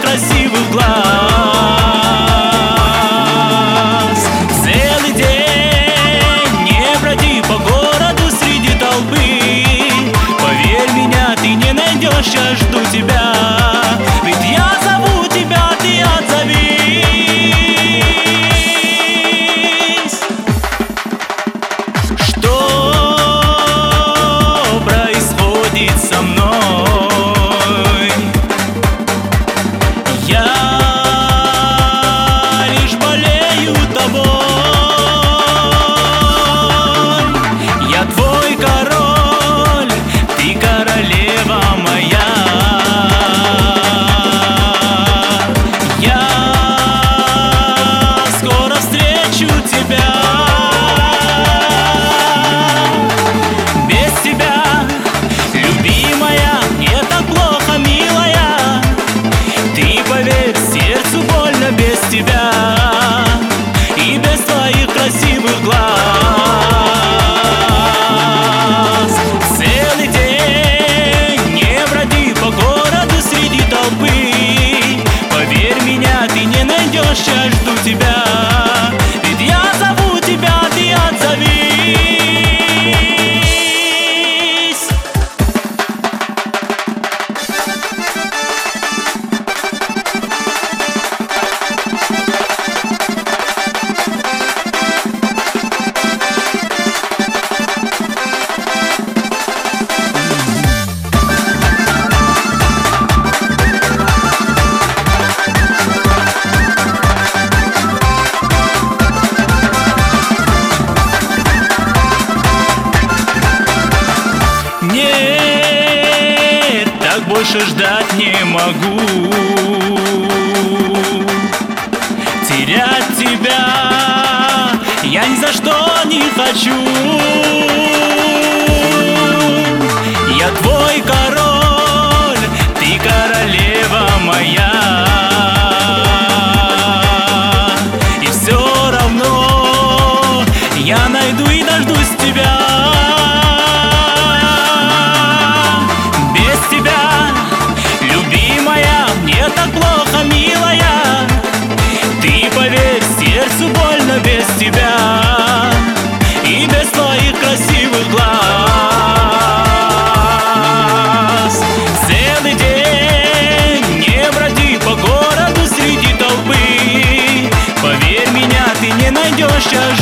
красивых глаз. Целый день не броди по городу среди толпы. Поверь меня, ты не найдешь, я жду тебя. Ведь я зову тебя, ты отзовись. Что происходит со мной? Я лишь болею тобой. Я твой король, ты королева моя. Я скоро встречу тебя. Без тебя, любимая, мне так плохо, милая. Ты поверь, сердцу больно без тебя и без твоих красивых глаз. Целый день не броди по городу среди толпы. Поверь меня, ты не найдешь, я жду тебя. Ведь я зову тебя, ты отзовись. Нет, так больше ждать не могу. Терять тебя я ни за что не хочу. Я твой король, ты королева моя. И все равно я найду и дождусь тебя. Так плохо, милая. Ты поверь, сердцу больно без тебя и без твоих красивых глаз. Целый день не броди по городу среди толпы. Поверь меня, ты не найдешь, я